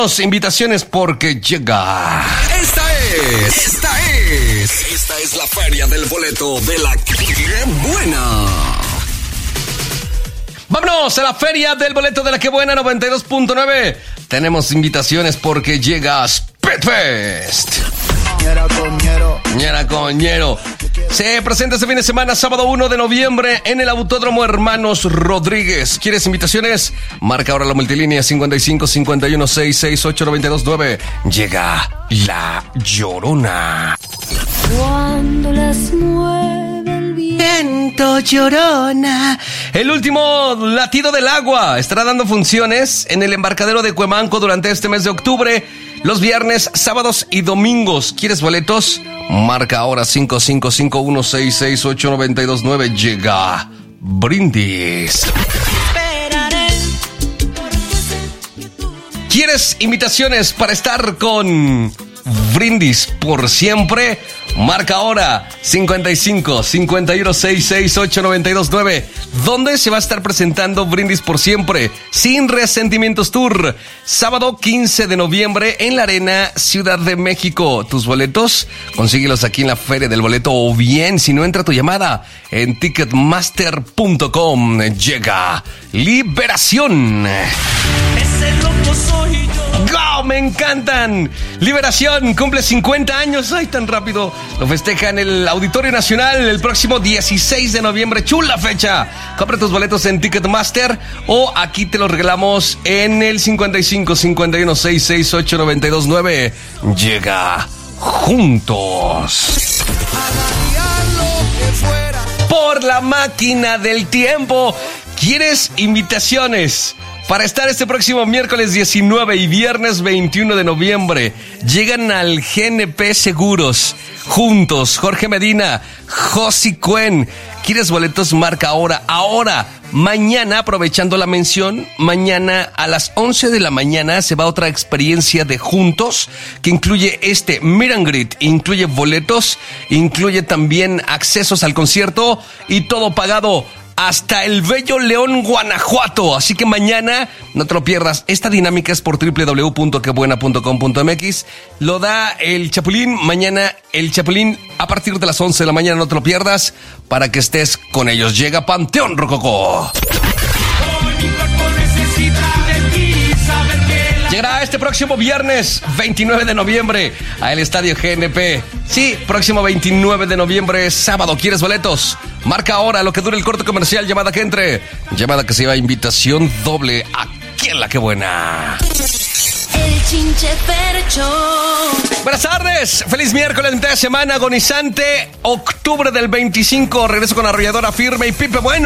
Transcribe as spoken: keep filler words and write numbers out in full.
Invitaciones porque llega. Esta es, esta es, esta es la feria del boleto de la Que Buena. Vámonos a la feria del boleto de la Que Buena noventa y dos punto nueve. Tenemos invitaciones porque llega Speedfest. Ñera coñero. Ñera coñero. Se presenta este fin de semana, sábado uno de noviembre, en el Autódromo Hermanos Rodríguez. ¿Quieres invitaciones? Marca ahora la multilínea cincuenta y cinco, cincuenta y uno, sesenta y seis, ocho, noventa y dos, nueve. Llega La Llorona. Cuando las mueve el viento, Llorona. El último latido del agua estará dando funciones en el embarcadero de Cuemanco durante este mes de octubre, los viernes, sábados y domingos. ¿Quieres boletos? Marca ahora cinco cinco cinco uno seis seis ocho nueve dos nueve. Llega Brindis. ¿Quieres invitaciones para estar con Brindis por siempre? Marca ahora cincuenta y cinco, cincuenta y uno, sesenta y seis, ocho, noventa y dos, nueve. ¿Dónde se va a estar presentando Brindis por siempre? Sin Resentimientos Tour. Sábado quince de noviembre en la Arena Ciudad de México. Tus boletos, consíguelos aquí en la Feria del Boleto o bien, si no, entra tu llamada en ticketmaster punto com. Llega Liberación. Ese loco soy yo. ¡Go! ¡Me encantan! Liberación cumple cincuenta años. ¡Ay, tan rápido! Lo festeja en el Auditorio Nacional el próximo dieciséis de noviembre. ¡Chula fecha! Compra tus boletos en Ticketmaster o aquí te los regalamos en el cincuenta y cinco, cincuenta y uno, sesenta y seis, ocho, noventa y dos, nueve. Llega Juntos. Por la máquina del tiempo. ¿Quieres invitaciones para estar este próximo miércoles diecinueve y viernes veintiuno de noviembre? Llegan al G N P Seguros. Juntos, Jorge Medina, Josi Cuen. ¿Quieres boletos? Marca ahora, ahora. Mañana, aprovechando la mención, mañana a las once de la mañana se va otra experiencia de Juntos que incluye este Meet and Greet, incluye boletos, incluye también accesos al concierto y todo pagado hasta el bello León, Guanajuato. Así que mañana no te lo pierdas. Esta dinámica es por doble u doble u doble u punto que buena punto com punto m x. Lo da el Chapulín. Mañana el Chapulín a partir de las once de la mañana. No te lo pierdas para que estés con ellos. Llega Panteón Rococó. Llegará este próximo viernes veintinueve de noviembre al Estadio G N P. Sí, próximo veintinueve de noviembre, sábado. ¿Quieres boletos? Marca ahora lo que dure el corte comercial. Llamada que entre. Llamada que se lleva invitación doble aquí en La Que Buena. el Chinche Percho. Buenas tardes, feliz miércoles, mitad de semana agonizante. Octubre del veinticinco, regreso con Arrolladora Firme y Pipe Bueno.